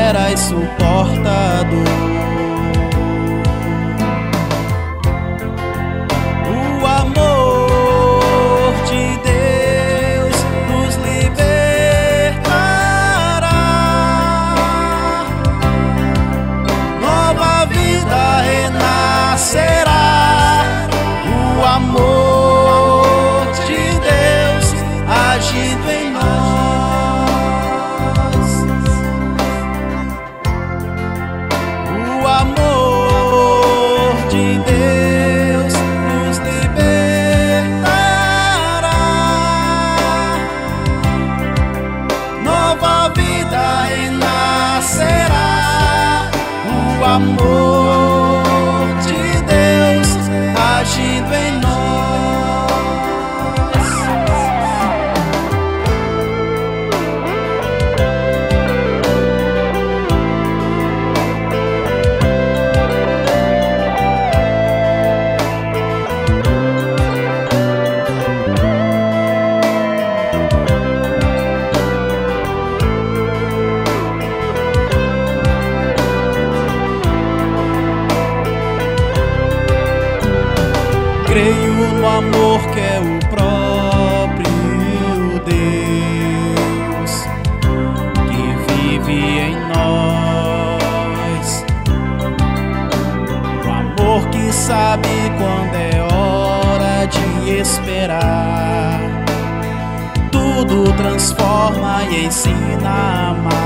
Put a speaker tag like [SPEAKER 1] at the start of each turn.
[SPEAKER 1] espera e suporta a dor. O amor de Deus nos libertará, nova vida renascerá. O amor de Deus agindo em nós. O amor de Deus nos libertará, nova vida renascerá. O amor de Deus agindo em nós. Creio no amor que é o próprio Deus que vive em nós. O amor que sabe quando é hora de esperar, tudo transforma e ensina a amar.